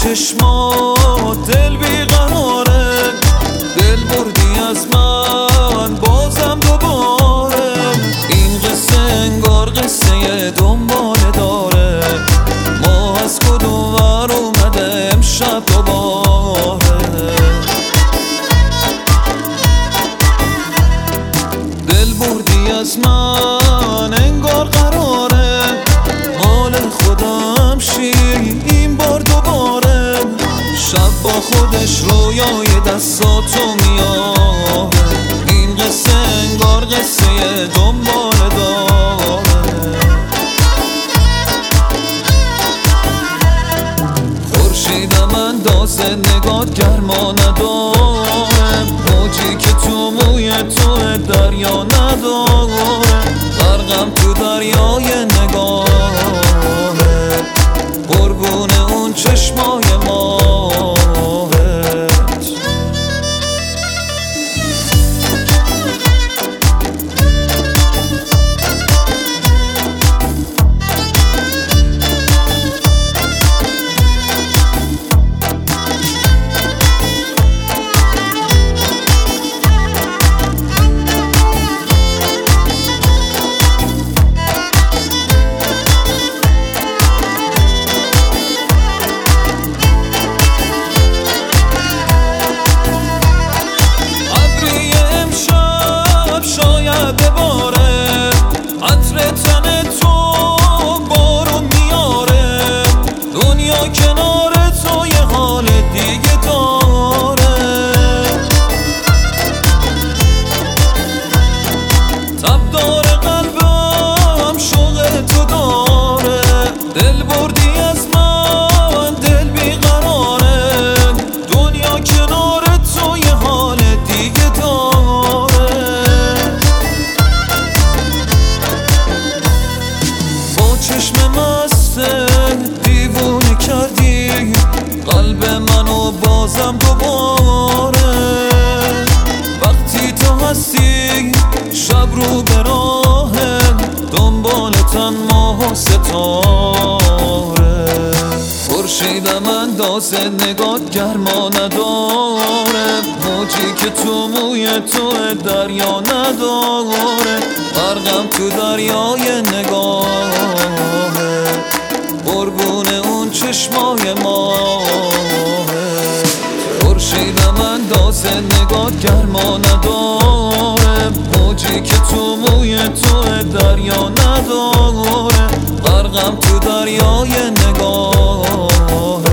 چشمات دل بیقراره، دل بردی از من بازم دوباره. این قصه انگار قصه دنباله داره، ما از کدوم ور اومده امشب دوباره. دل بردی از من انگار قراره، مال خودم شی این بار دوباره. شب با خودش رویای دستاتو میاره، این قصه انگار قصه دنباله داره. خورشیدم اندازه نگات گرما نداره، موجی که تو موی تو دریا نداره. غرقم تو دریای نگاهه، قربون اون چشمای ماهت. بباره عطر تن تو بارون میاره، دنیا کنار تو یه حال دیگه داره. تب داره قلبم شوق تو داره، دل بردی از من دل بیقراره، دنیا کنار تو یه حال دیگه داره. چشم مسته دیوونه کردی قلب منو بازم دوباره. وقتی تو هستی شب رو به راهه، دنبالتن ماه و ستاره. خورشیدم اندازه نگات گرما نداره، موجی که تو موی تو دریا نداره. غرقم تو دریای نگاهه، قربون اون چشمای ماهه. خورشیدم اندازه نگات گرما نداره، موجی که تو موی تو دریا نداره. غرقم تو دریای نگاهه.